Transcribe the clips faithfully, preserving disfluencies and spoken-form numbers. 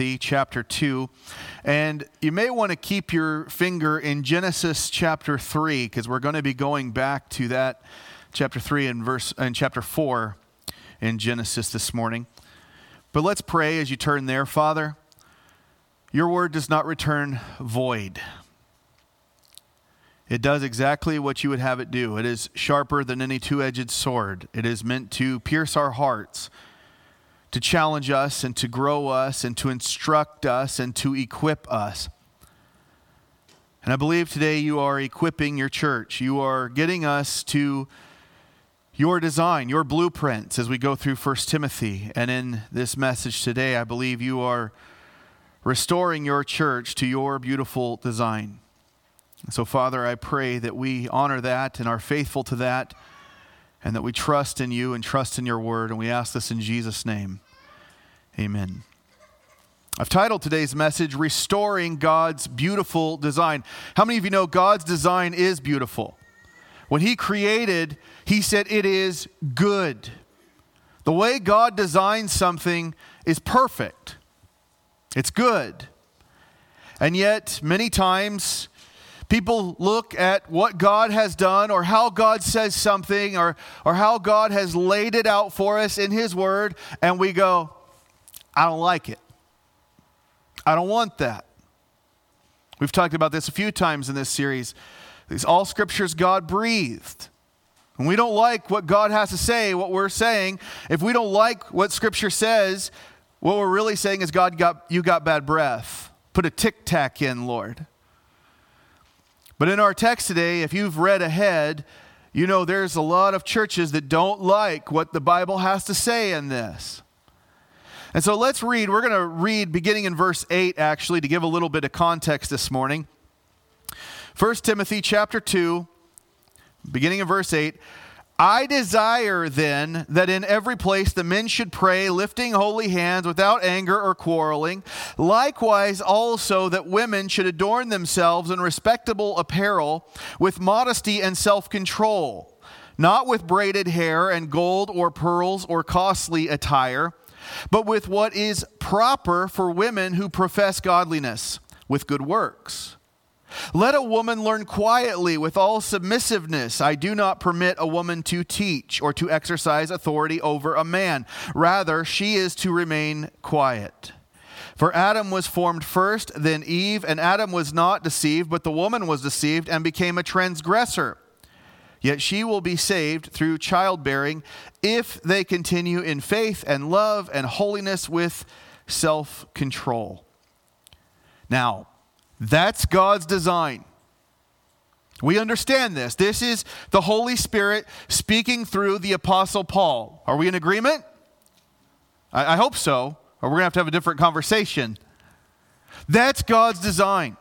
chapter two, and you may want to keep your finger in Genesis chapter three, because we're going to be going back to that chapter three and verse and chapter four in Genesis this morning. But let's pray as you turn there. Father, your word does not return void. It does exactly what you would have it do. It is sharper than any two-edged sword. It is meant to pierce our hearts, to challenge us and to grow us and to instruct us and to equip us. And I believe today you are equipping your church. You are getting us to your design, your blueprints as we go through First Timothy. And in this message today, I believe you are restoring your church to your beautiful design. So, Father, I pray that we honor that and are faithful to that, and that we trust in you and trust in your word, and we ask this in Jesus' name. Amen. I've titled today's message, Restoring God's Beautiful Design. How many of you know God's design is beautiful? When he created, he said it is good. The way God designs something is perfect. It's good. And yet, many times, people look at what God has done or how God says something or, or how God has laid it out for us in his word, and we go, I don't like it. I don't want that. We've talked about this a few times in this series. These all scriptures God breathed. When we don't like what God has to say, what we're saying, if we don't like what scripture says, what we're really saying is, God, got you got bad breath. Put a tic-tac in, Lord. But in our text today, if you've read ahead, you know there's a lot of churches that don't like what the Bible has to say in this. And so let's read. We're going to read beginning in verse eight, actually, to give a little bit of context this morning. First Timothy chapter two, beginning in verse eight. I desire then that in every place the men should pray, lifting holy hands without anger or quarreling. Likewise also that women should adorn themselves in respectable apparel, with modesty and self-control, not with braided hair and gold or pearls or costly attire, but with what is proper for women who profess godliness, with good works. Let a woman learn quietly with all submissiveness. I do not permit a woman to teach or to exercise authority over a man. Rather, she is to remain quiet. For Adam was formed first, then Eve, and Adam was not deceived, but the woman was deceived and became a transgressor. Yet she will be saved through childbearing if they continue in faith and love and holiness with self-control. Now, that's God's design. We understand this. This is the Holy Spirit speaking through the Apostle Paul. Are we in agreement? I, I hope so, or we're going to have to have a different conversation. That's God's design.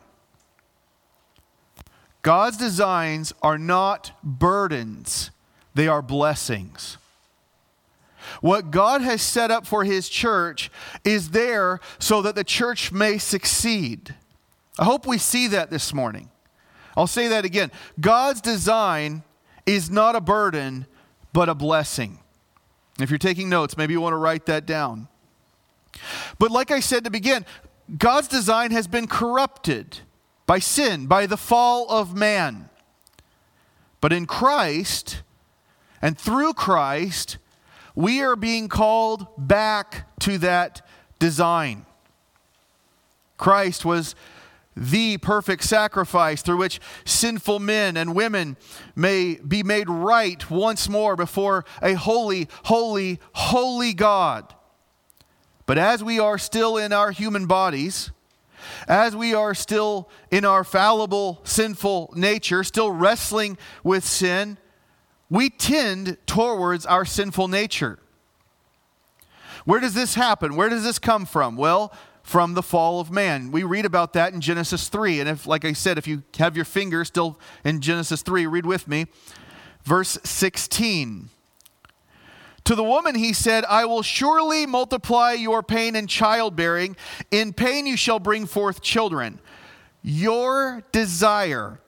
God's designs are not burdens. They are blessings. What God has set up for his church is there so that the church may succeed. I hope we see that this morning. I'll say that again. God's design is not a burden, but a blessing. If you're taking notes, maybe you want to write that down. But like I said to begin, God's design has been corrupted by sin, by the fall of man. But in Christ, and through Christ, we are being called back to that design. Christ was the perfect sacrifice through which sinful men and women may be made right once more before a holy, holy, holy God. But as we are still in our human bodies, as we are still in our fallible, sinful nature, still wrestling with sin, we tend towards our sinful nature. Where does this happen? Where does this come from? Well, from the fall of man. We read about that in Genesis three. And if, like I said, if you have your finger still in Genesis three, read with me. Verse sixteen. To the woman he said, I will surely multiply your pain in childbearing. In pain you shall bring forth children. Your desire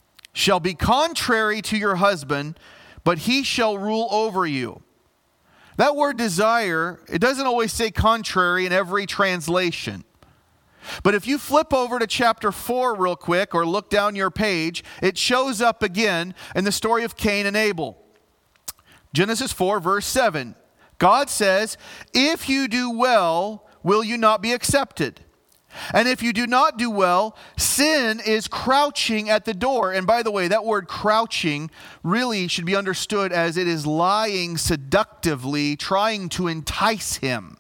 shall be contrary to your husband, but he shall rule over you. That word desire, it doesn't always say contrary in every translation. But if you flip over to chapter four real quick or look down your page, it shows up again in the story of Cain and Abel. Genesis four, verse seven. God says, if you do well, will you not be accepted? And if you do not do well, sin is crouching at the door. And by the way, that word crouching really should be understood as it is lying seductively, trying to entice him.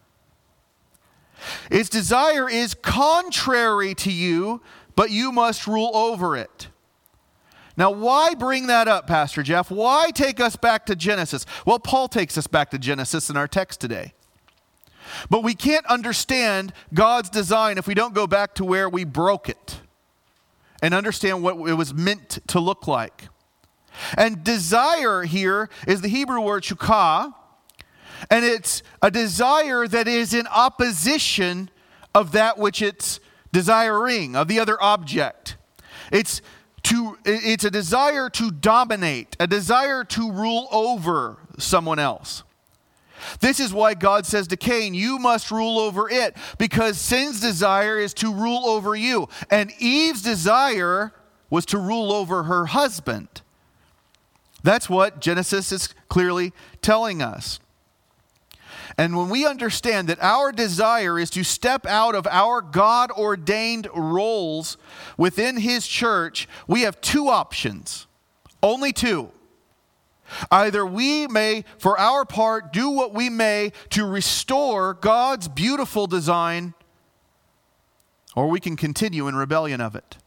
Its desire is contrary to you, but you must rule over it. Now, why bring that up, Pastor Jeff? Why take us back to Genesis? Well, Paul takes us back to Genesis in our text today. But we can't understand God's design if we don't go back to where we broke it and understand what it was meant to look like. And desire here is the Hebrew word shukah, and it's a desire that is in opposition of that which it's desiring, of the other object. It's to it's a desire to dominate, a desire to rule over someone else. This is why God says to Cain, you must rule over it, because sin's desire is to rule over you. And Eve's desire was to rule over her husband. That's what Genesis is clearly telling us. And when we understand that our desire is to step out of our God-ordained roles within His church, we have two options, only two. Either we may, for our part, do what we may to restore God's beautiful design, or we can continue in rebellion of it.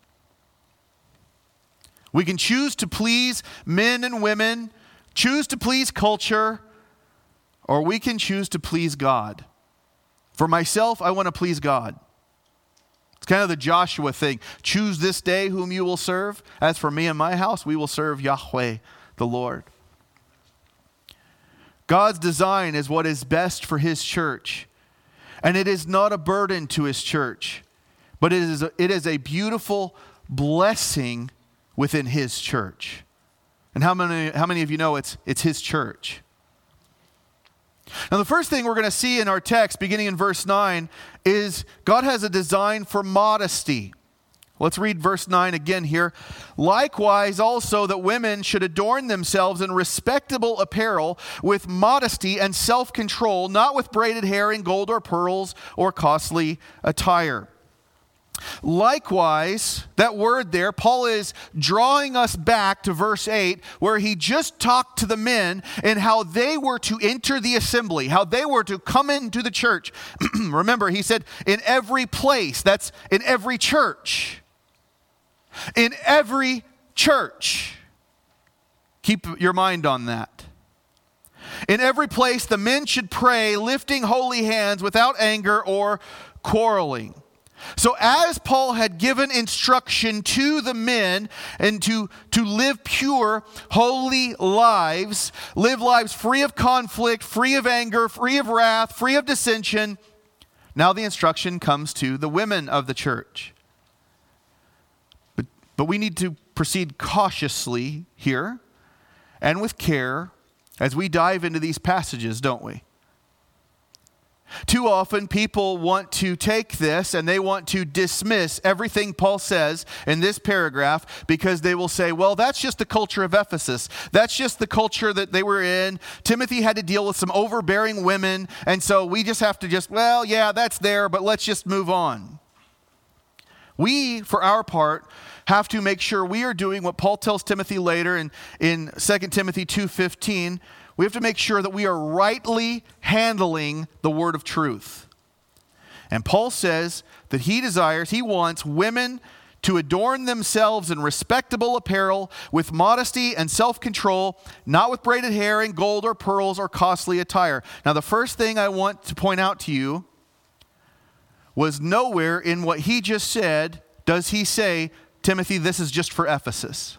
We can choose to please men and women, choose to please culture, or we can choose to please God. For myself, I want to please God. It's kind of the Joshua thing. Choose this day whom you will serve. As for me and my house, we will serve Yahweh, the Lord. God's design is what is best for His church. And it is not a burden to His church, but it is a, it is a beautiful blessing within His church. And how many, how many of you know it's, it's His church? Now, the first thing we're going to see in our text, beginning in verse nine, is God has a design for modesty. Let's read verse nine again here. Likewise also that women should adorn themselves in respectable apparel with modesty and self-control, not with braided hair and gold or pearls or costly attire. Likewise, that word there, Paul is drawing us back to verse eight, where he just talked to the men and how they were to enter the assembly, how they were to come into the church. Remember, he said, in every place, that's in every church. In every church. Keep your mind on that. In every place, the men should pray, lifting holy hands without anger or quarreling. So as Paul had given instruction to the men and to, to live pure, holy lives, live lives free of conflict, free of anger, free of wrath, free of dissension, now the instruction comes to the women of the church. But, but we need to proceed cautiously here and with care as we dive into these passages, don't we? Too often people want to take this and they want to dismiss everything Paul says in this paragraph because they will say, well, that's just the culture of Ephesus. That's just the culture that they were in. Timothy had to deal with some overbearing women, and so we just have to just, well, yeah, that's there, but let's just move on. We, for our part, have to make sure we are doing what Paul tells Timothy later in, in Second Timothy two fifteen. We have to make sure that we are rightly handling the word of truth. And Paul says that he desires, he wants women to adorn themselves in respectable apparel with modesty and self-control, not with braided hair and gold or pearls or costly attire. Now, the first thing I want to point out to you was nowhere in what he just said does he say, Timothy, this is just for Ephesus.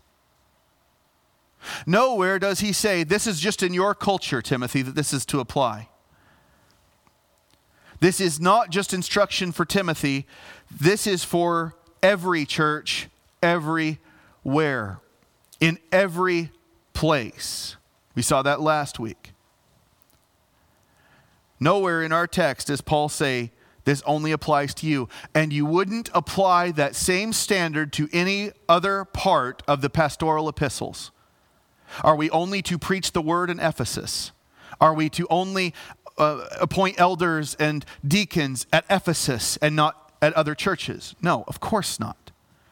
Nowhere does he say, this is just in your culture, Timothy, that this is to apply. This is not just instruction for Timothy. This is for every church, everywhere, in every place. We saw that last week. Nowhere in our text does Paul say this only applies to you. And you wouldn't apply that same standard to any other part of the pastoral epistles. Are we only to preach the word in Ephesus? Are we to only uh, appoint elders and deacons at Ephesus and not at other churches? No, of course not.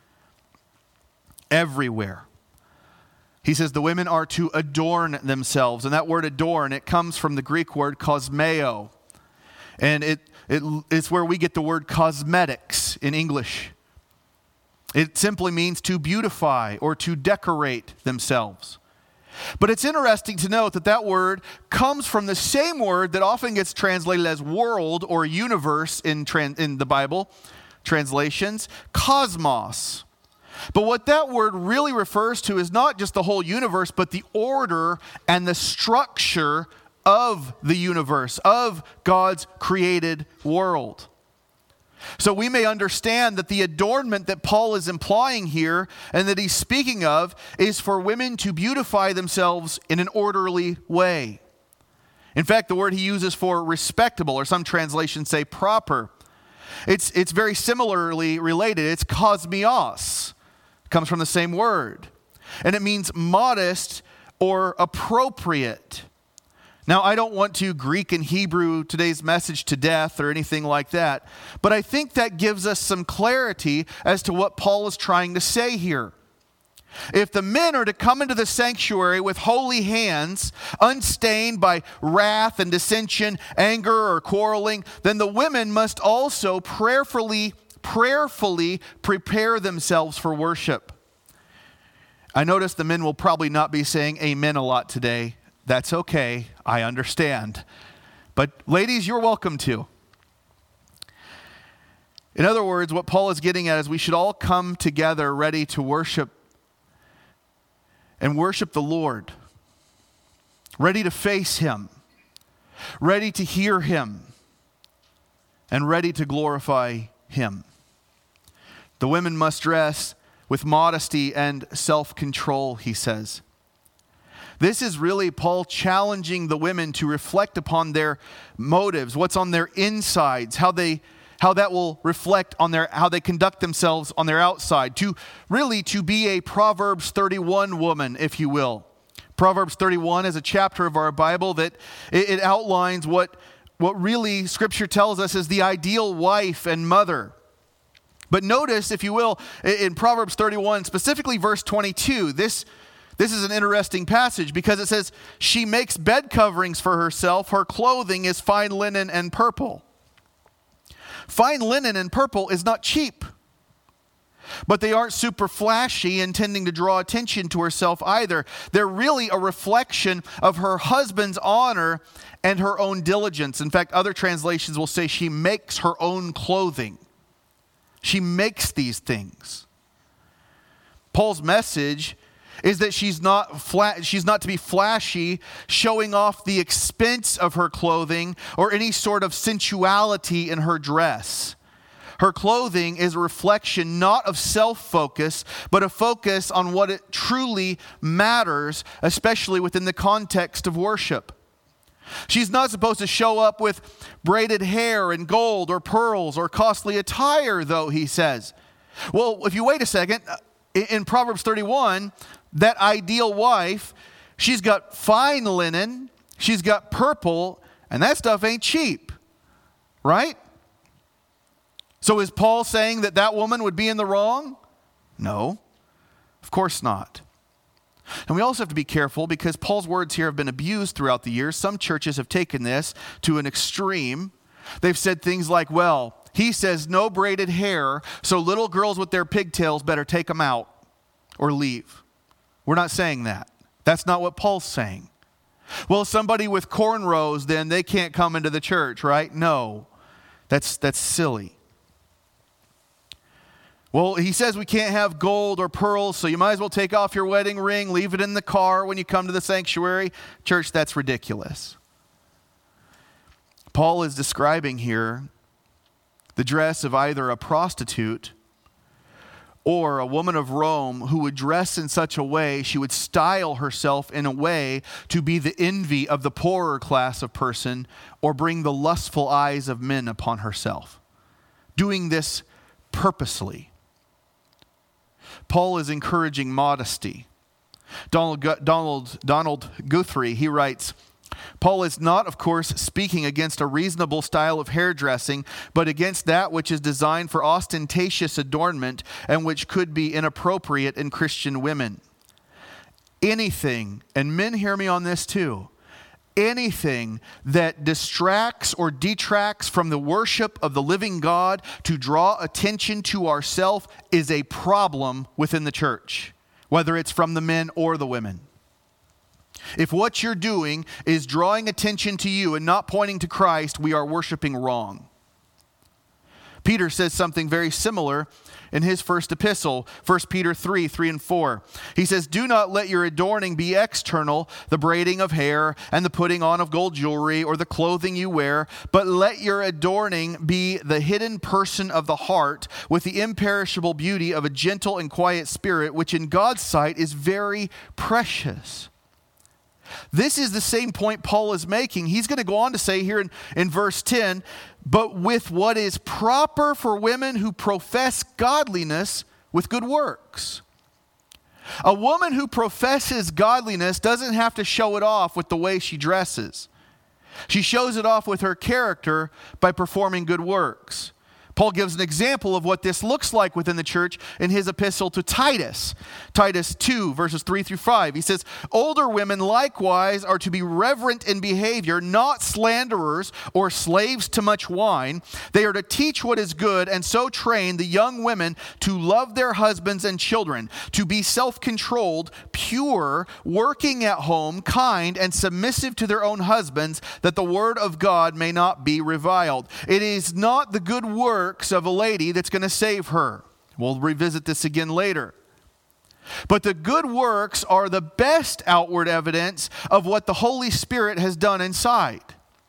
Everywhere. He says the women are to adorn themselves. And that word adorn, it comes from the Greek word kosmeo. And it, it it's where we get the word cosmetics in English. It simply means to beautify or to decorate themselves. But it's interesting to note that that word comes from the same word that often gets translated as world or universe in, trans, in the Bible translations, cosmos. But what that word really refers to is not just the whole universe, but the order and the structure of the universe, of God's created world. So we may understand that the adornment that Paul is implying here and that he's speaking of is for women to beautify themselves in an orderly way. In fact, the word he uses for respectable, or some translations say proper, it's, it's very similarly related. It's kosmios. It comes from the same word. And it means modest or appropriate. Now, I don't want to Greek and Hebrew today's message to death or anything like that, but I think that gives us some clarity as to what Paul is trying to say here. If the men are to come into the sanctuary with holy hands, unstained by wrath and dissension, anger or quarreling, then the women must also prayerfully, prayerfully prepare themselves for worship. I notice the men will probably not be saying amen a lot today. That's okay. I understand. But ladies, you're welcome to. In other words, what Paul is getting at is we should all come together ready to worship and worship the Lord, ready to face him, ready to hear him, and ready to glorify him. The women must dress with modesty and self-control, he says. This is really Paul challenging the women to reflect upon their motives, what's on their insides, how they how that will reflect on their how they conduct themselves on their outside, to really to be a Proverbs thirty-one woman, if you will. Proverbs thirty-one is a chapter of our Bible that it, it outlines what what really Scripture tells us is the ideal wife and mother. But notice, if you will, in Proverbs thirty-one, specifically verse twenty-two, this This is an interesting passage because it says, she makes bed coverings for herself. Her clothing is fine linen and purple. Fine linen and purple is not cheap. But they aren't super flashy, intending to draw attention to herself either. They're really a reflection of her husband's honor and her own diligence. In fact, other translations will say she makes her own clothing. She makes these things. Paul's message is that she's not flat, she's not to be flashy, showing off the expense of her clothing or any sort of sensuality in her dress. Her clothing is a reflection not of self-focus, but a focus on what it truly matters, especially within the context of worship. She's not supposed to show up with braided hair and gold or pearls or costly attire, though, he says. Well, if you wait a second, in Proverbs thirty-one, that ideal wife, she's got fine linen, she's got purple, and that stuff ain't cheap, right? So is Paul saying that that woman would be in the wrong? No, of course not. And we also have to be careful because Paul's words here have been abused throughout the years. Some churches have taken this to an extreme. They've said things like, well, he says no braided hair, so little girls with their pigtails better take them out or leave. We're not saying that. That's not what Paul's saying. Well, somebody with cornrows, then they can't come into the church, right? No, that's that's silly. Well, he says we can't have gold or pearls, so you might as well take off your wedding ring, leave it in the car when you come to the sanctuary. Church, that's ridiculous. Paul is describing here the dress of either a prostitute Or a woman of Rome who would dress in such a way, she would style herself in a way to be the envy of the poorer class of person or bring the lustful eyes of men upon herself. Doing this purposely. Paul is encouraging modesty. Donald, Donald, Donald Guthrie, he writes, Paul is not, of course, speaking against a reasonable style of hairdressing, but against that which is designed for ostentatious adornment and which could be inappropriate in Christian women. Anything, and men hear me on this too, anything that distracts or detracts from the worship of the living God to draw attention to ourselves is a problem within the church, whether it's from the men or the women. If what you're doing is drawing attention to you and not pointing to Christ, we are worshiping wrong. Peter says something very similar in his first epistle, First Peter three, three and four. He says, do not let your adorning be external, the braiding of hair and the putting on of gold jewelry or the clothing you wear, but let your adorning be the hidden person of the heart with the imperishable beauty of a gentle and quiet spirit, which in God's sight is very precious. This is the same point Paul is making. He's going to go on to say here in, in verse ten, but with what is proper for women who profess godliness with good works. A woman who professes godliness doesn't have to show it off with the way she dresses. She shows it off with her character by performing good works. Paul gives an example of what this looks like within the church in his epistle to Titus. Titus two, verses three through five. He says, older women likewise are to be reverent in behavior, not slanderers or slaves to much wine. They are to teach what is good and so train the young women to love their husbands and children, to be self-controlled, pure, working at home, kind, and submissive to their own husbands, that the word of God may not be reviled. It is not the good word of a lady that's going to save her. We'll revisit this again later. But the good works are the best outward evidence of what the Holy Spirit has done inside.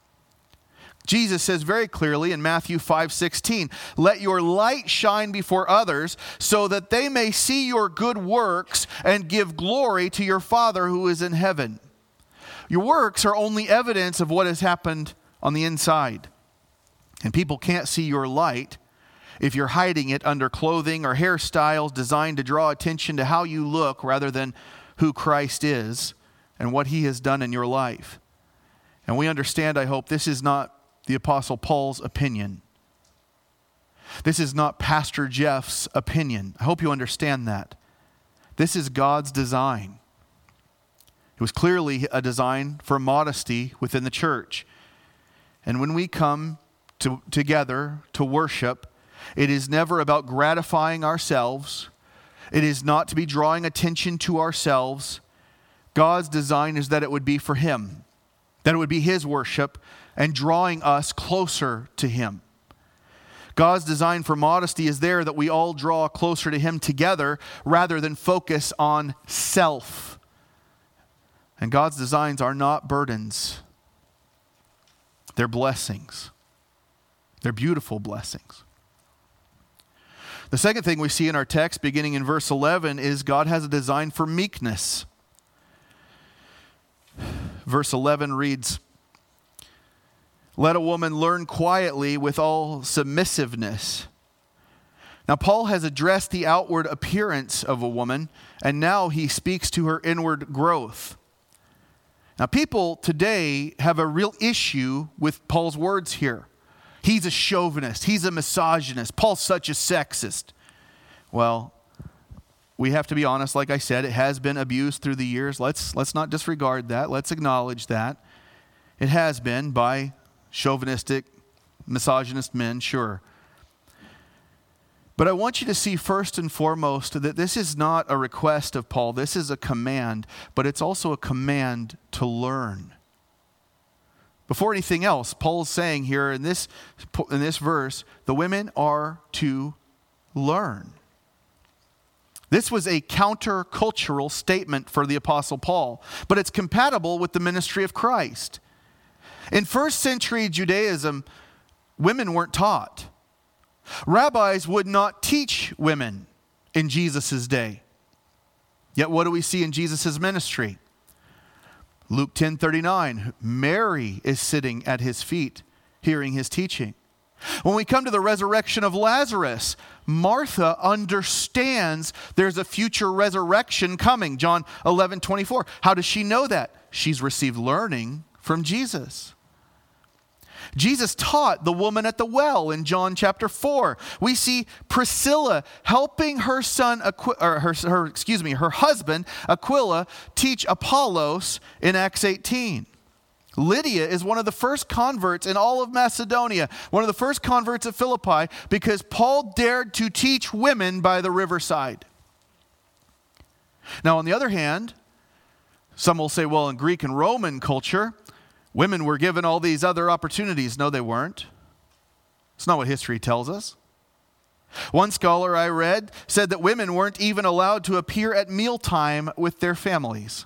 Jesus says very clearly in Matthew five sixteen, let your light shine before others so that they may see your good works and give glory to your Father who is in heaven. Your works are only evidence of what has happened on the inside. And people can't see your light if you're hiding it under clothing or hairstyles designed to draw attention to how you look rather than who Christ is and what he has done in your life. And we understand, I hope, this is not the Apostle Paul's opinion. This is not Pastor Jeff's opinion. I hope you understand that. This is God's design. It was clearly a design for modesty within the church. And when we come To, together to worship, it is never about gratifying ourselves. It is not to be drawing attention to ourselves. God's design is that it would be for him, that it would be his worship and drawing us closer to him. God's design for modesty is there that we all draw closer to him together rather than focus on self. And God's designs are not burdens. They're blessings. They're beautiful blessings. The second thing we see in our text, beginning in verse eleven, is God has a design for meekness. Verse eleven reads, let a woman learn quietly with all submissiveness. Now, Paul has addressed the outward appearance of a woman, and now he speaks to her inward growth. Now, people today have a real issue with Paul's words here. He's a chauvinist. He's a misogynist. Paul's such a sexist. Well, we have to be honest. Like I said, it has been abused through the years. Let's, let's not disregard that. Let's acknowledge that. It has been by chauvinistic, misogynist men, sure. But I want you to see first and foremost that this is not a request of Paul. This is a command, but it's also a command to learn. Before anything else, Paul's saying here in this, in this verse, the women are to learn. This was a countercultural statement for the Apostle Paul, but it's compatible with the ministry of Christ. In first century Judaism, women weren't taught. Rabbis would not teach women. in Jesus' day. Yet what do we see in Jesus' ministry? Luke ten thirty-nine, Mary is sitting at his feet, hearing his teaching. When we come to the resurrection of Lazarus, Martha understands there's a future resurrection coming. John eleven twenty-four. How does she know that? She's received learning from Jesus. Jesus taught the woman at the well in John chapter four. We see Priscilla helping her son, Aqu- or her, her, excuse me, her husband Aquila teach Apollos in Acts eighteen. Lydia is one of the first converts in all of Macedonia, one of the first converts at Philippi, because Paul dared to teach women by the riverside. Now, on the other hand, some will say, well, in Greek and Roman culture, women were given all these other opportunities. No, they weren't. It's not what history tells us. One scholar I read said that women weren't even allowed to appear at mealtime with their families,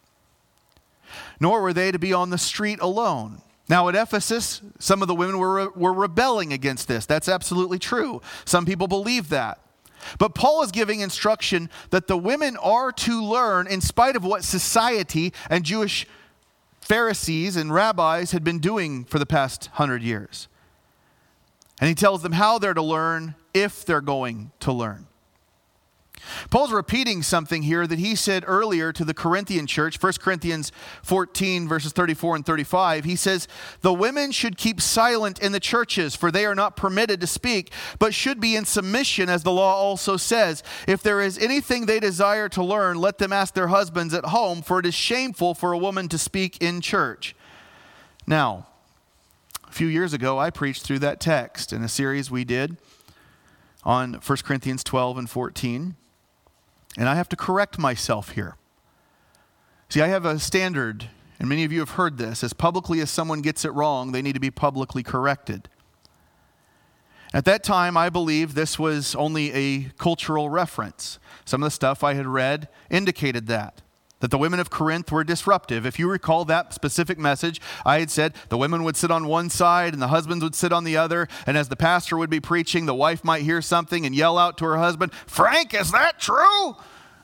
nor were they to be on the street alone. Now at Ephesus, some of the women were, were rebelling against this. That's absolutely true. Some people believe that. But Paul is giving instruction that the women are to learn in spite of what society and Jewish Pharisees and rabbis had been doing for the past hundred years. And he tells them how they're to learn if they're going to learn. Paul's repeating something here that he said earlier to the Corinthian church, First Corinthians fourteen, verses thirty-four and thirty-five. He says, the women should keep silent in the churches, for they are not permitted to speak, but should be in submission, as the law also says. If there is anything they desire to learn, let them ask their husbands at home, for it is shameful for a woman to speak in church. Now, a few years ago, I preached through that text in a series we did on First Corinthians twelve and fourteen. And I have to correct myself here. See, I have a standard, and many of you have heard this. As publicly as someone gets it wrong, they need to be publicly corrected. At that time, I believe this was only a cultural reference. Some of the stuff I had read indicated that, that the women of Corinth were disruptive. If you recall that specific message, I had said the women would sit on one side and the husbands would sit on the other. And as the pastor would be preaching, the wife might hear something and yell out to her husband, "Frank, is that true?"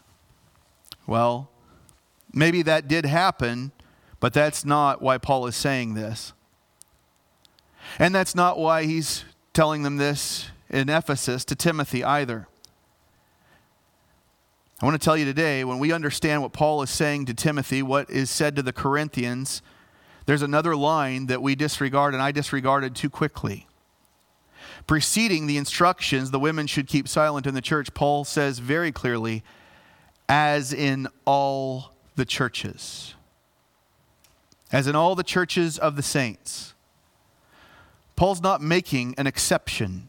Well, maybe that did happen, but that's not why Paul is saying this. And that's not why he's telling them this in Ephesus to Timothy either. I want to tell you today, when we understand what Paul is saying to Timothy, what is said to the Corinthians, there's another line that we disregard, and I disregarded too quickly. Preceding the instructions, the women should keep silent in the church, Paul says very clearly, as in all the churches. As in all the churches of the saints. Paul's not making an exception.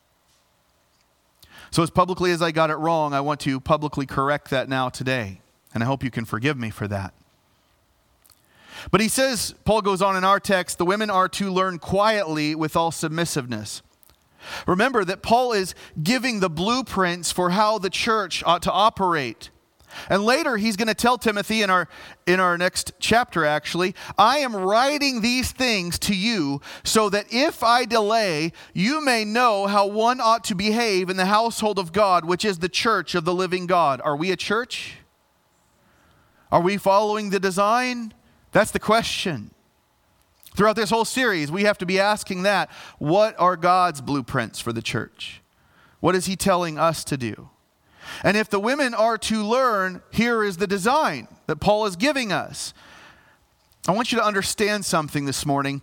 So as publicly as I got it wrong, I want to publicly correct that now today. And I hope you can forgive me for that. But he says, Paul goes on in our text, the women are to learn quietly with all submissiveness. Remember that Paul is giving the blueprints for how the church ought to operate. And later he's going to tell Timothy in our in our next chapter actually, I am writing these things to you so that if I delay, you may know how one ought to behave in the household of God, which is the church of the living God. Are we a church? Are we following the design? That's the question. Throughout this whole series, we have to be asking that. What are God's blueprints for the church? What is he telling us to do? And if the women are to learn, here is the design that Paul is giving us. I want you to understand something this morning.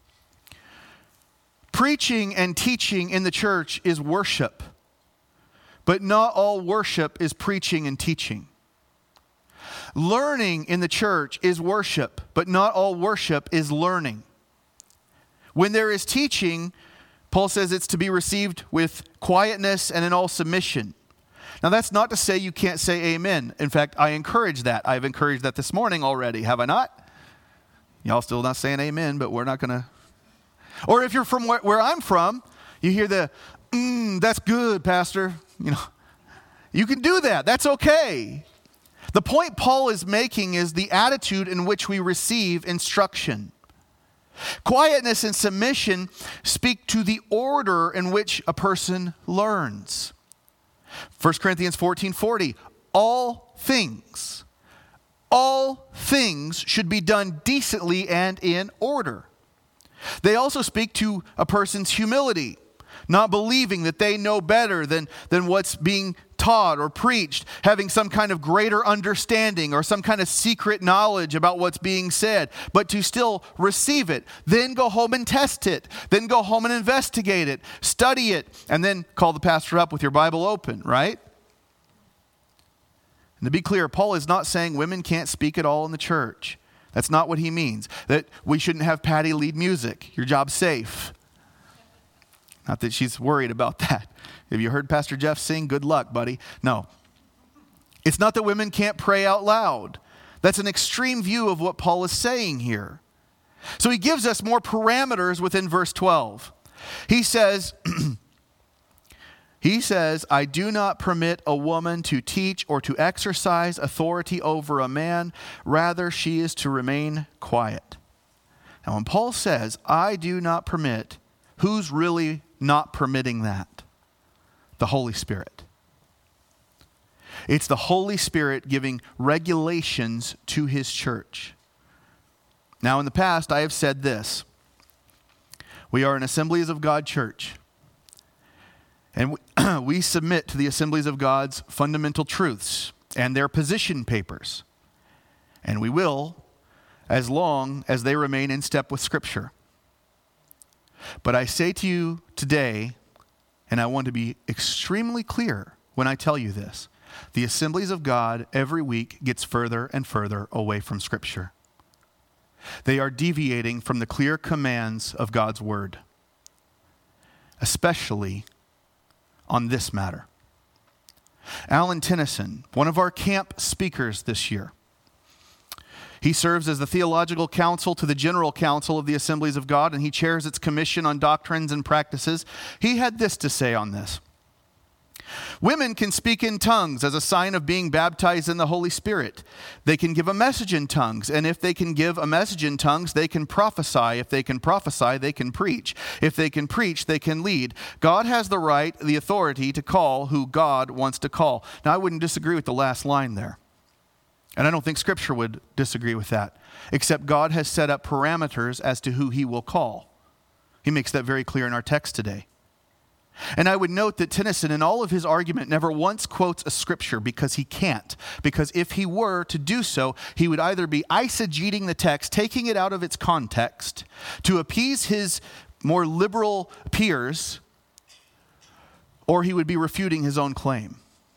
Preaching and teaching in the church is worship, but not all worship is preaching and teaching. Learning in the church is worship, but not all worship is learning. When there is teaching, Paul says it's to be received with quietness and in all submission. Now, that's not to say you can't say amen. In fact, I encourage that. I've encouraged that this morning already, have I not? Y'all still not saying amen, but we're not going to. Or if you're from where, where I'm from, you hear the, mm, that's good, Pastor. You know, you can do that. That's okay. The point Paul is making is the attitude in which we receive instruction. Quietness and submission speak to the order in which a person learns. First Corinthians fourteen forty, all things, all things should be done decently and in order. They also speak to a person's humility, not believing that they know better than, than what's being taught or preached, having some kind of greater understanding or some kind of secret knowledge about what's being said, but to still receive it, then go home and test it, then go home and investigate it, study it, and then call the pastor up with your Bible open, right? And to be clear, Paul is not saying women can't speak at all in the church. That's not what he means. That we shouldn't have Patty lead music. Your job's safe. Not that she's worried about that. Have you heard Pastor Jeff sing? Good luck, buddy. No. It's not that women can't pray out loud. That's an extreme view of what Paul is saying here. So he gives us more parameters within verse twelve. He says, he says, I do not permit a woman to teach or to exercise authority over a man. Rather, she is to remain quiet. Now, when Paul says, I do not permit, who's really not permitting that? The Holy Spirit. It's the Holy Spirit giving regulations to his church. Now, in the past, I have said this. We are an Assemblies of God church. And we, we submit to the Assemblies of God's fundamental truths and their position papers. And we will, as long as they remain in step with Scripture. But I say to you today, and I want to be extremely clear when I tell you this, the Assemblies of God every week gets further and further away from Scripture. They are deviating from the clear commands of God's Word, especially on this matter. Alan Tennyson, one of our camp speakers this year, he serves as the theological counsel to the General Council of the Assemblies of God, and he chairs its commission on doctrines and practices. He had this to say on this. Women can speak in tongues as a sign of being baptized in the Holy Spirit. They can give a message in tongues, and if they can give a message in tongues, they can prophesy. If they can prophesy, they can preach. If they can preach, they can lead. God has the right, the authority to call who God wants to call. Now, I wouldn't disagree with the last line there. And I don't think Scripture would disagree with that, except God has set up parameters as to who he will call. He makes that very clear in our text today. And I would note that Tennyson, in all of his argument, never once quotes a Scripture because he can't. Because if he were to do so, he would either be eisegeting the text, taking it out of its context, to appease his more liberal peers, or he would be refuting his own claim.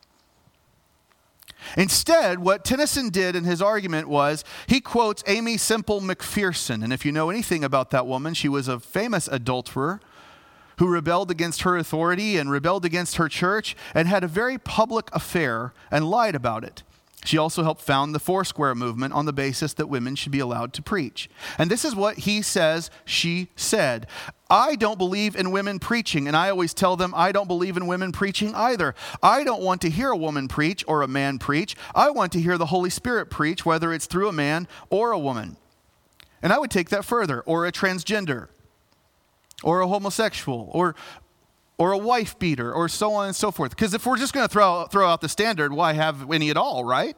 Instead, what Tennyson did in his argument was he quotes Aimee Semple McPherson. And if you know anything about that woman, she was a famous adulterer who rebelled against her authority and rebelled against her church and had a very public affair and lied about it. She also helped found the Foursquare movement on the basis that women should be allowed to preach. And this is what he says she said. I don't believe in women preaching, and I always tell them I don't believe in women preaching either. I don't want to hear a woman preach or a man preach. I want to hear the Holy Spirit preach, whether it's through a man or a woman. And I would take that further, or a transgender, or a homosexual, or or a wife beater, or so on and so forth. Because if we're just going to throw, throw out the standard, why have any at all, right?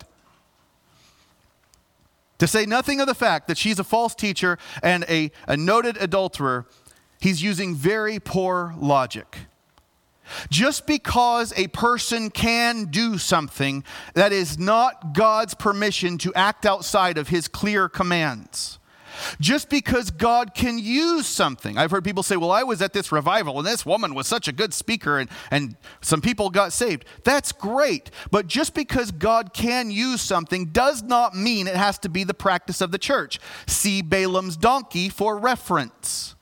To say nothing of the fact that she's a false teacher and a, a noted adulterer, he's using very poor logic. Just because a person can do something, that is not God's permission to act outside of his clear commands. Just because God can use something. I've heard people say, well, I was at this revival and this woman was such a good speaker and, and some people got saved. That's great. But just because God can use something does not mean it has to be the practice of the church. See Balaam's donkey for reference.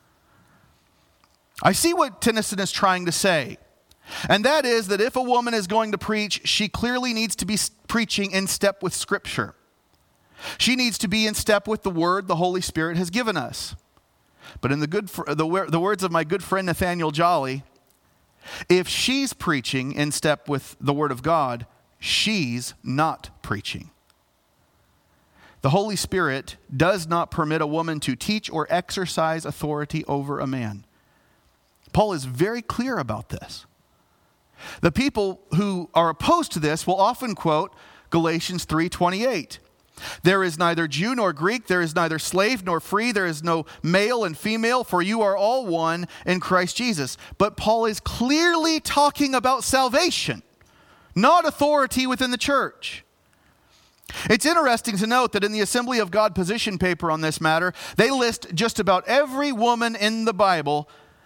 I see what Tennyson is trying to say. And that is that if a woman is going to preach, she clearly needs to be preaching in step with Scripture. She needs to be in step with the word the Holy Spirit has given us. But in the good the, the words of my good friend Nathaniel Jolly, if she's preaching in step with the word of God, she's not preaching. The Holy Spirit does not permit a woman to teach or exercise authority over a man. Paul is very clear about this. The people who are opposed to this will often quote Galatians three twenty-eight. There is neither Jew nor Greek, there is neither slave nor free, there is no male and female, for you are all one in Christ Jesus. But Paul is clearly talking about salvation, not authority within the church. It's interesting to note that in the Assembly of God position paper on this matter, they list just about every woman in the Bible,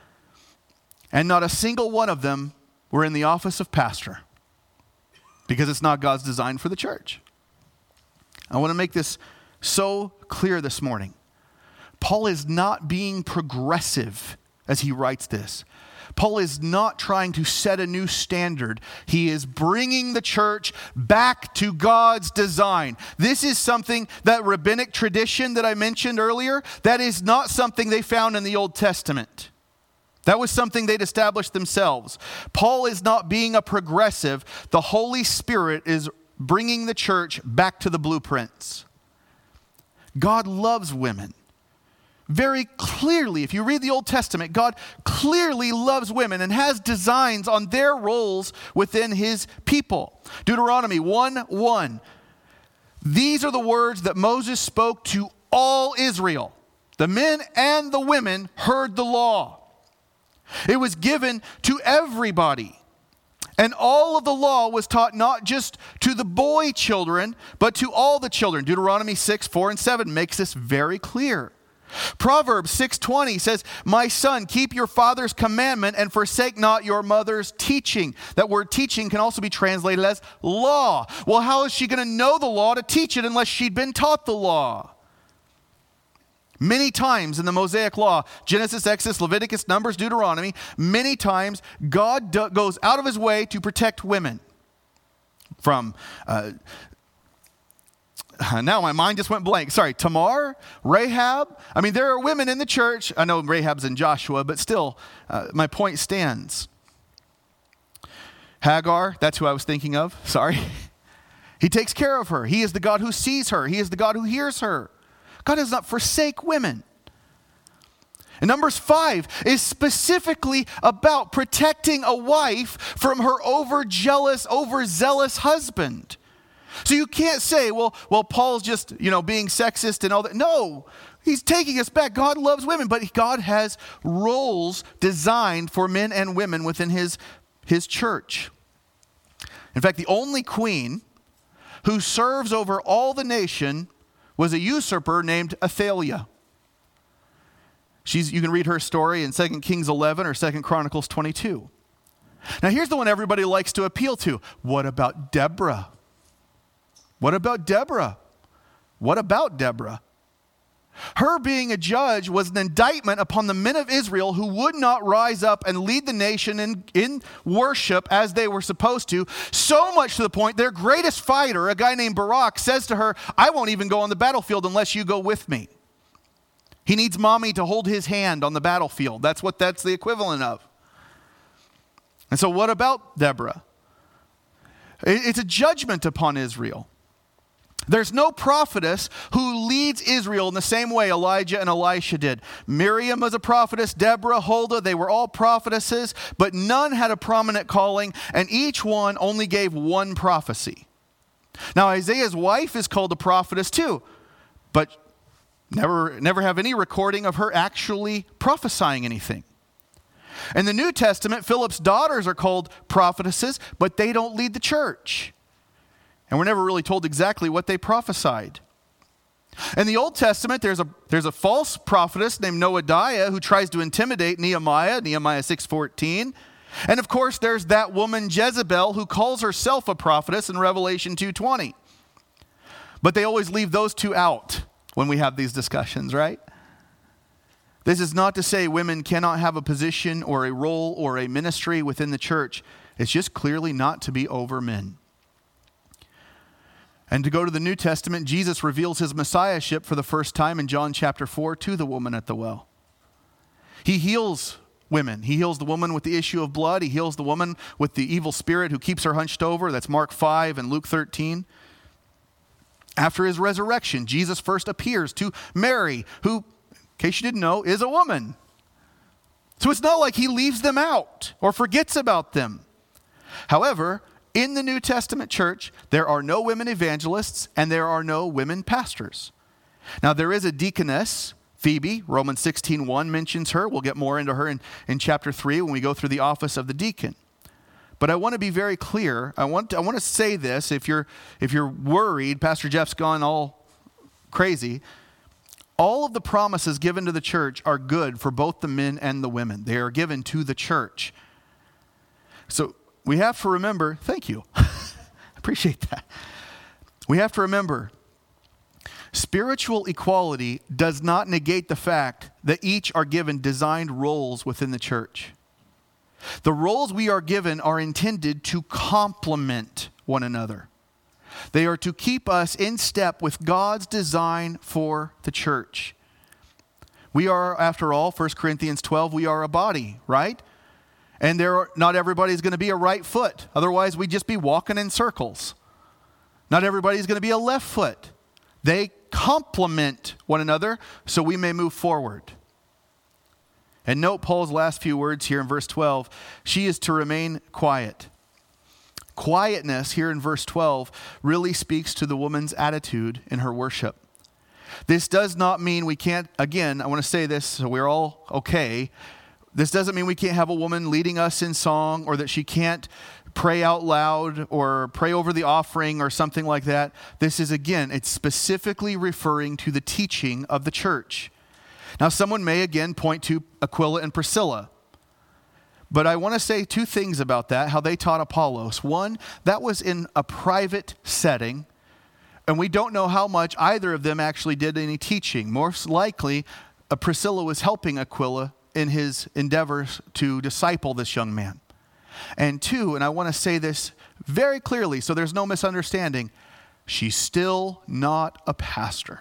and not a single one of them were in the office of pastor, because it's not God's design for the church. I want to make this so clear this morning. Paul is not being progressive as he writes this. Paul is not trying to set a new standard. He is bringing the church back to God's design. This is something, that rabbinic tradition that I mentioned earlier, that is not something they found in the Old Testament. That was something they'd established themselves. Paul is not being a progressive. The Holy Spirit is bringing the church back to the blueprints. God loves women. Very clearly, if you read the Old Testament, God clearly loves women and has designs on their roles within his people. Deuteronomy one one. These are the words that Moses spoke to all Israel. The men and the women heard the law. It was given to everybody. And all of the law was taught not just to the boy children, but to all the children. Deuteronomy six, four, and seven makes this very clear. Proverbs six twenty says, my son, keep your father's commandment and forsake not your mother's teaching. That word teaching can also be translated as law. Well, how is she going to know the law to teach it unless she'd been taught the law? Many times in the Mosaic Law, Genesis, Exodus, Leviticus, Numbers, Deuteronomy, many times God do- goes out of his way to protect women from, uh, now my mind just went blank. Sorry, Tamar, Rahab. I mean, there are women in the church. I know Rahab's in Joshua, but still, uh, my point stands. Hagar, that's who I was thinking of. Sorry. He takes care of her. He is the God who sees her. He is the God who hears her. God does not forsake women. And Numbers five is specifically about protecting a wife from her overjealous, overzealous husband. So you can't say, well, well, Paul's just, you know, being sexist and all that. No, he's taking us back. God loves women, but God has roles designed for men and women within his, his church. In fact, the only queen who serves over all the nation was a usurper named Athaliah. She's, you can read her story in Second Kings eleven or Second Chronicles twenty-two. Now here's the one everybody likes to appeal to. What about Deborah? What about Deborah? What about Deborah? Her being a judge was an indictment upon the men of Israel who would not rise up and lead the nation in, in worship as they were supposed to, so much to the point their greatest fighter, a guy named Barak, says to her, I won't even go on the battlefield unless you go with me. He needs mommy to hold his hand on the battlefield. That's what that's the equivalent of. And so what about Deborah? It's a judgment upon Israel. There's no prophetess who leads Israel in the same way Elijah and Elisha did. Miriam was a prophetess, Deborah, Huldah, they were all prophetesses, but none had a prominent calling, and each one only gave one prophecy. Now, Isaiah's wife is called a prophetess too, but never, never have any recording of her actually prophesying anything. In the New Testament, Philip's daughters are called prophetesses, but they don't lead the church. And we're never really told exactly what they prophesied. In the Old Testament, there's a, there's a false prophetess named Noadiah who tries to intimidate Nehemiah, Nehemiah six fourteen. And of course, there's that woman Jezebel who calls herself a prophetess in Revelation two twenty. But they always leave those two out when we have these discussions, right? This is not to say women cannot have a position or a role or a ministry within the church. It's just clearly not to be over men. And to go to the New Testament, Jesus reveals his messiahship for the first time in John chapter four to the woman at the well. He heals women. He heals the woman with the issue of blood. He heals the woman with the evil spirit who keeps her hunched over. That's Mark five and Luke thirteen. After his resurrection, Jesus first appears to Mary, who, in case you didn't know, is a woman. So it's not like he leaves them out or forgets about them. However, in the New Testament church, there are no women evangelists and there are no women pastors. Now, there is a deaconess, Phoebe. Romans sixteen one mentions her. We'll get more into her in, in chapter three when we go through the office of the deacon. But I want to be very clear. I want to, I want to say this. If you're if you're worried, Pastor Jeff's gone all crazy. All of the promises given to the church are good for both the men and the women. They are given to the church. So we have to remember, thank you. I appreciate that. We have to remember, spiritual equality does not negate the fact that each are given designed roles within the church. The roles we are given are intended to complement one another. They are to keep us in step with God's design for the church. We are, after all, First Corinthians twelve, we are a body, right? And there are, not everybody's going to be a right foot. Otherwise, we'd just be walking in circles. Not everybody's going to be a left foot. They complement one another so we may move forward. And note Paul's last few words here in verse twelve. She is to remain quiet. Quietness here in verse twelve really speaks to the woman's attitude in her worship. This does not mean we can't, again, I want to say this so we're all okay. This doesn't mean we can't have a woman leading us in song or that she can't pray out loud or pray over the offering or something like that. This is, again, it's specifically referring to the teaching of the church. Now, someone may again point to Aquila and Priscilla. But I want to say two things about that, how they taught Apollos. One, that was in a private setting, and we don't know how much either of them actually did any teaching. Most likely, uh, Priscilla was helping Aquila in his endeavors to disciple this young man. And two, and I want to say this very clearly so there's no misunderstanding, she's still not a pastor.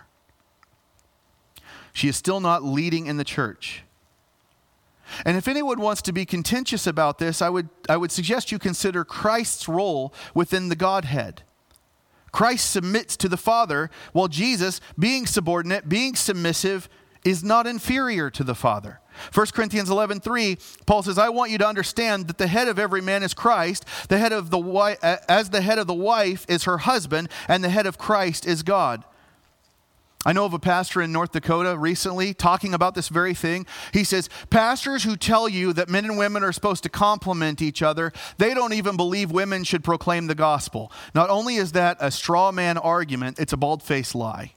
She is still not leading in the church. And if anyone wants to be contentious about this, I would I would suggest you consider Christ's role within the Godhead. Christ submits to the Father, while Jesus, being subordinate, being submissive, is not inferior to the Father. First Corinthians eleven three, Paul says, I want you to understand that the head of every man is Christ, the head of the wife, as the head of the wife is her husband, and the head of Christ is God. I know of a pastor in North Dakota recently talking about this very thing. He says, pastors who tell you that men and women are supposed to complement each other, they don't even believe women should proclaim the gospel. Not only is that a straw man argument, it's a bald-faced lie.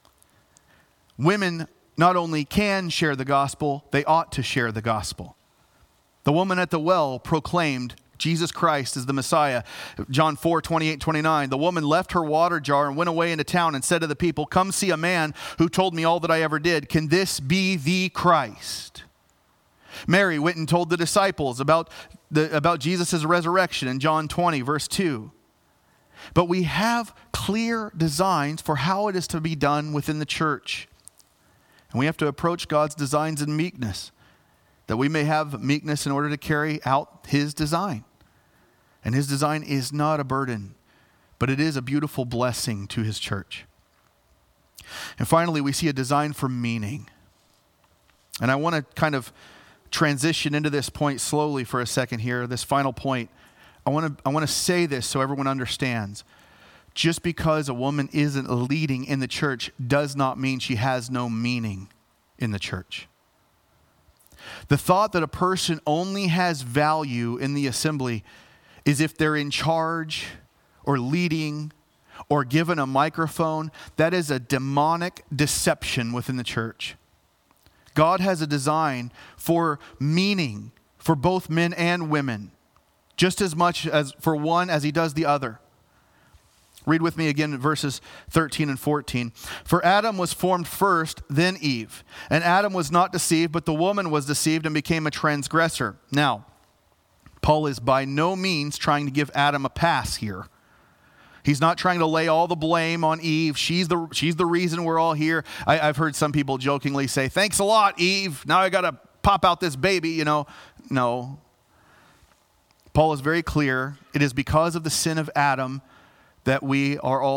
Women not only can share the gospel, they ought to share the gospel. The woman at the well proclaimed Jesus Christ is the Messiah. John four, twenty-eight, twenty-nine. The woman left her water jar and went away into town and said to the people, come see a man who told me all that I ever did. Can this be the Christ? Mary went and told the disciples about, the, about Jesus' resurrection in John twenty, verse two. But we have clear designs for how it is to be done within the church. And we have to approach God's designs in meekness, that we may have meekness in order to carry out his design. And his design is not a burden, but it is a beautiful blessing to his church. And finally, we see a design for meaning. And I want to kind of transition into this point slowly for a second here, this final point. I want to I want to say this so everyone understands. Just because a woman isn't leading in the church does not mean she has no meaning in the church. The thought that a person only has value in the assembly is if they're in charge or leading or given a microphone. That is a demonic deception within the church. God has a design for meaning for both men and women, just as much as for one as he does the other. Read with me again in verses thirteen and fourteen. For Adam was formed first, then Eve. And Adam was not deceived, but the woman was deceived and became a transgressor. Now, Paul is by no means trying to give Adam a pass here. He's not trying to lay all the blame on Eve. She's the, she's the reason we're all here. I, I've heard some people jokingly say, thanks a lot, Eve. Now I got to pop out this baby, you know. No. Paul is very clear. It is because of the sin of Adam that we are all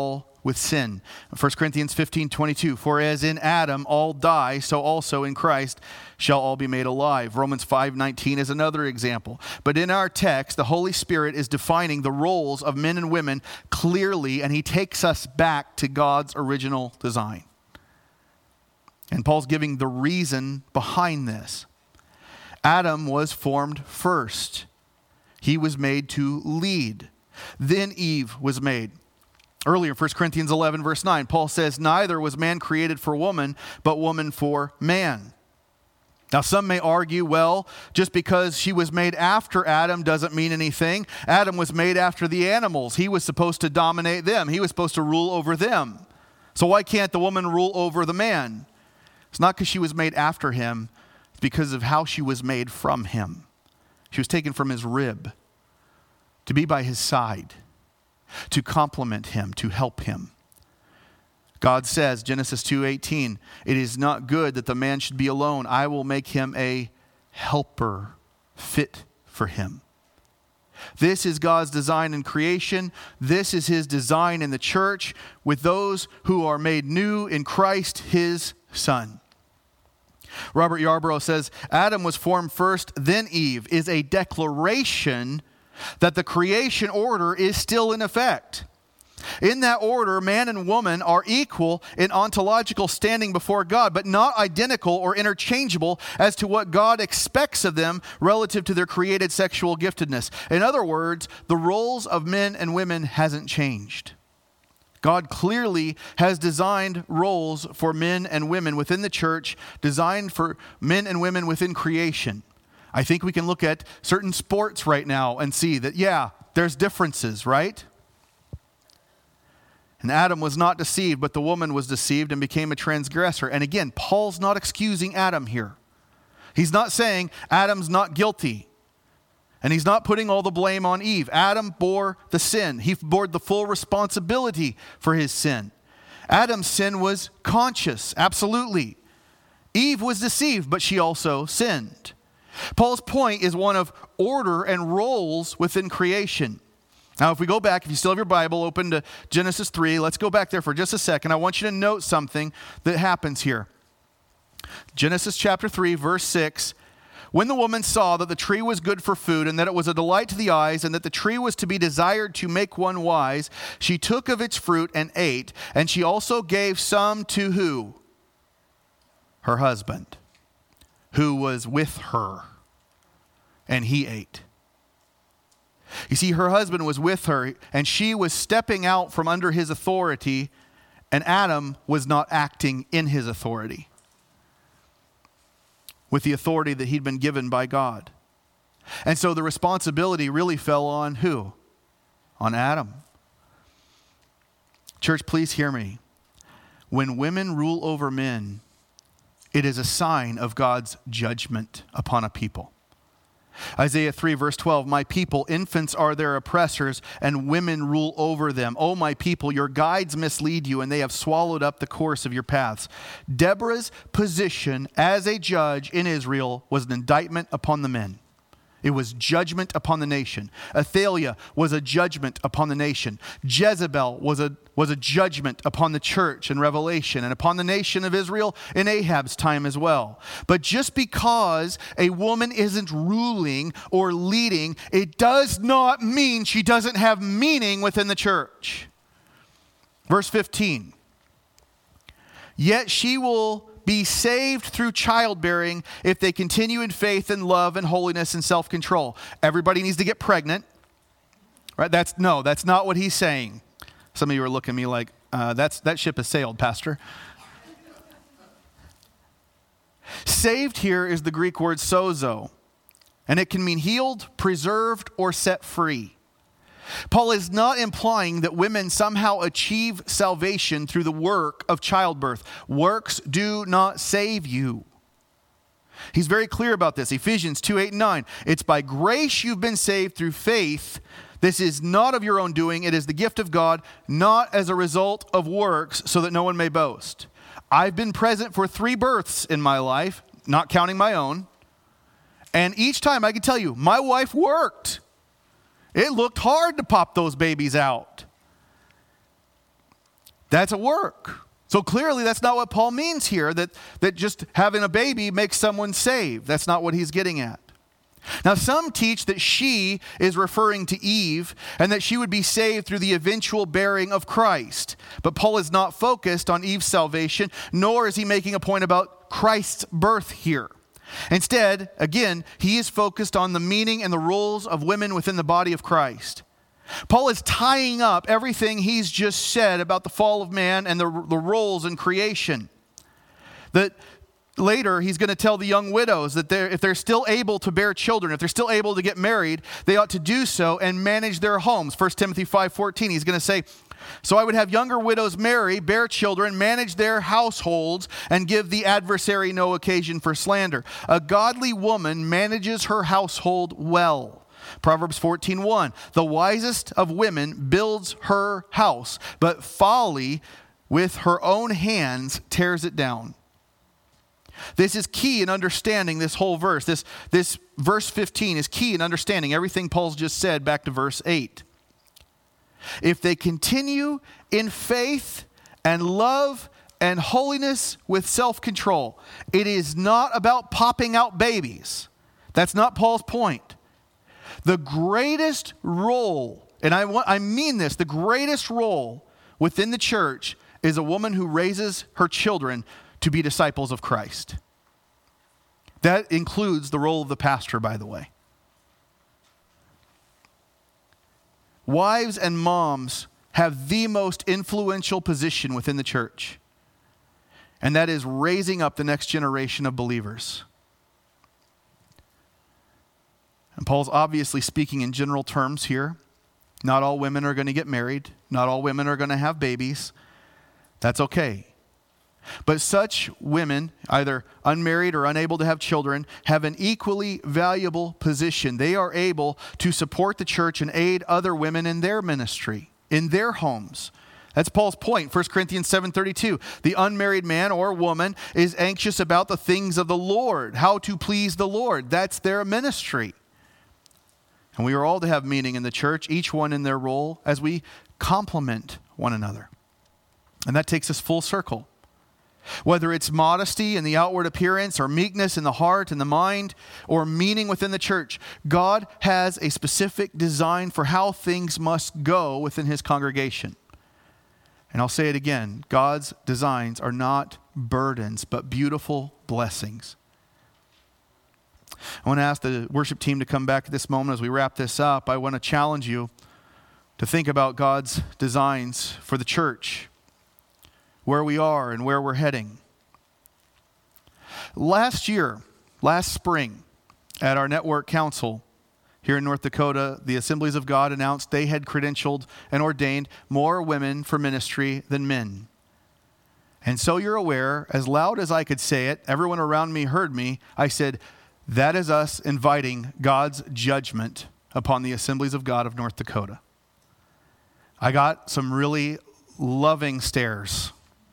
with sin. First Corinthians fifteen twenty-two, for as in Adam all die, so also in Christ shall all be made alive. Romans five nineteen is another example. But in our text, the Holy Spirit is defining the roles of men and women clearly, and he takes us back to God's original design. And Paul's giving the reason behind this. Adam was formed first. He was made to lead. Then Eve was made. Earlier, First Corinthians eleven, verse nine, Paul says, neither was man created for woman, but woman for man. Now, some may argue, well, just because she was made after Adam doesn't mean anything. Adam was made after the animals. He was supposed to dominate them. He was supposed to rule over them. So why can't the woman rule over the man? It's not because she was made after him. It's because of how she was made from him. She was taken from his rib to be by his side, to complement him, to help him. God says, Genesis two eighteen, it is not good that the man should be alone. I will make him a helper fit for him. This is God's design in creation. This is his design in the church with those who are made new in Christ, his Son. Robert Yarbrough says, Adam was formed first, then Eve, is a declaration that the creation order is still in effect. In that order, man and woman are equal in ontological standing before God, but not identical or interchangeable as to what God expects of them relative to their created sexual giftedness. In other words, the roles of men and women hasn't changed. God clearly has designed roles for men and women within the church, designed for men and women within creation. I think we can look at certain sports right now and see that, yeah, there's differences, right? And Adam was not deceived, but the woman was deceived and became a transgressor. And again, Paul's not excusing Adam here. He's not saying Adam's not guilty. And he's not putting all the blame on Eve. Adam bore the sin. He bore the full responsibility for his sin. Adam's sin was conscious, absolutely. Eve was deceived, but she also sinned. Paul's point is one of order and roles within creation. Now, if we go back, if you still have your Bible open to Genesis three, let's go back there for just a second. I want you to note something that happens here. Genesis chapter three, verse six. When the woman saw that the tree was good for food and that it was a delight to the eyes and that the tree was to be desired to make one wise, she took of its fruit and ate. And she also gave some to who? Her husband, who was with her, and he ate. You see, her husband was with her, and she was stepping out from under his authority, and Adam was not acting in his authority, with the authority that he'd been given by God. And so the responsibility really fell on who? On Adam. Church, please hear me. When women rule over men, it is a sign of God's judgment upon a people. Isaiah three, verse twelve, my people, infants are their oppressors, and women rule over them. O my people, your guides mislead you, and they have swallowed up the course of your paths. Deborah's position as a judge in Israel was an indictment upon the men. It was judgment upon the nation. Athaliah was a judgment upon the nation. Jezebel was a, was a judgment upon the church in Revelation and upon the nation of Israel in Ahab's time as well. But just because a woman isn't ruling or leading, it does not mean she doesn't have meaning within the church. Verse fifteen. Yet she will be saved through childbearing if they continue in faith and love and holiness and self-control. Everybody needs to get pregnant. Right? That's no, that's not what he's saying. Some of you are looking at me like, uh, that's that ship has sailed, Pastor. Saved here is the Greek word sozo, and it can mean healed, preserved, or set free. Paul is not implying that women somehow achieve salvation through the work of childbirth. Works do not save you. He's very clear about this. Ephesians two, eight, and nine. It's by grace you've been saved through faith. This is not of your own doing. It is the gift of God, not as a result of works, so that no one may boast. I've been present for three births in my life, not counting my own. And each time I can tell you, my wife worked. It looked hard to pop those babies out. That's a work. So clearly that's not what Paul means here, that, that just having a baby makes someone saved. That's not what he's getting at. Now, some teach that she is referring to Eve and that she would be saved through the eventual bearing of Christ. But Paul is not focused on Eve's salvation, nor is he making a point about Christ's birth here. Instead, again, he is focused on the meaning and the roles of women within the body of Christ. Paul is tying up everything he's just said about the fall of man and the, the roles in creation. That later he's going to tell the young widows that they're, if they're still able to bear children, if they're still able to get married, they ought to do so and manage their homes. First Timothy five fourteen, he's going to say, so I would have younger widows marry, bear children, manage their households, and give the adversary no occasion for slander. A godly woman manages her household well. Proverbs fourteen one, the wisest of women builds her house, but folly with her own hands tears it down. This is key in understanding this whole verse. This, this verse fifteen is key in understanding everything Paul's just said back to verse eight. If they continue in faith and love and holiness with self-control, it is not about popping out babies. That's not Paul's point. The greatest role, and I, want, I mean this, the greatest role within the church is a woman who raises her children to be disciples of Christ. That includes the role of the pastor, by the way. Wives and moms have the most influential position within the church, and that is raising up the next generation of believers. And Paul's obviously speaking in general terms here. Not all women are going to get married. Not all women are going to have babies. That's okay. But such women, either unmarried or unable to have children, have an equally valuable position. They are able to support the church and aid other women in their ministry, in their homes. That's Paul's point. First Corinthians seven thirty-two. The unmarried man or woman is anxious about the things of the Lord, how to please the Lord. That's their ministry. And we are all to have meaning in the church, each one in their role, as we complement one another. And that takes us full circle. Whether it's modesty in the outward appearance or meekness in the heart and the mind or meaning within the church, God has a specific design for how things must go within his congregation. And I'll say it again, God's designs are not burdens, but beautiful blessings. I want to ask the worship team to come back at this moment as we wrap this up. I want to challenge you to think about God's designs for the church, where we are and where we're heading. Last year, last spring, at our network council here in North Dakota, the Assemblies of God announced they had credentialed and ordained more women for ministry than men. And so you're aware, as loud as I could say it, everyone around me heard me, I said, that is us inviting God's judgment upon the Assemblies of God of North Dakota. I got some really loving stares.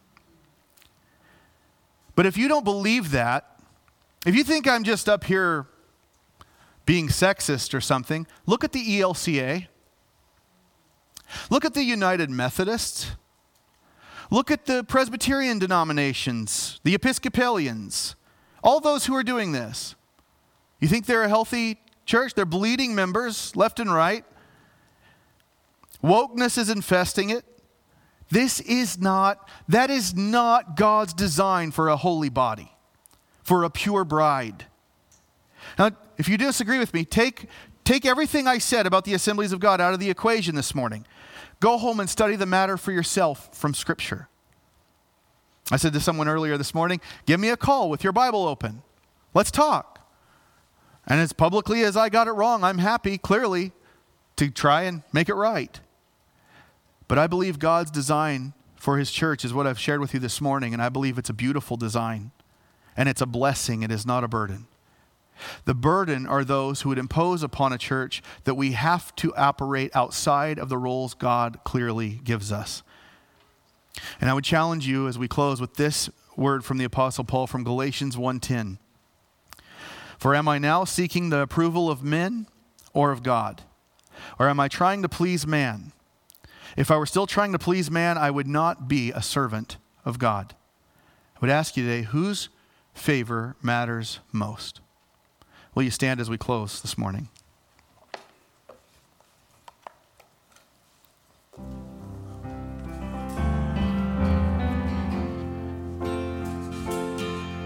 But if you don't believe that, if you think I'm just up here being sexist or something, look at the E L C A. Look at the United Methodists. Look at the Presbyterian denominations, the Episcopalians, all those who are doing this. You think they're a healthy church? They're bleeding members left and right. Wokeness is infesting it. This is not, that is not God's design for a holy body, for a pure bride. Now, if you disagree with me, take, take everything I said about the Assemblies of God out of the equation this morning. Go home and study the matter for yourself from Scripture. I said to someone earlier this morning, give me a call with your Bible open. Let's talk. And as publicly as I got it wrong, I'm happy, clearly, to try and make it right. But I believe God's design for his church is what I've shared with you this morning, and I believe it's a beautiful design. And it's a blessing, it is not a burden. The burden are those who would impose upon a church that we have to operate outside of the roles God clearly gives us. And I would challenge you as we close with this word from the Apostle Paul from Galatians one ten. For am I now seeking the approval of men or of God? Or am I trying to please man? If I were still trying to please man, I would not be a servant of God. I would ask you today, whose favor matters most? Will you stand as we close this morning?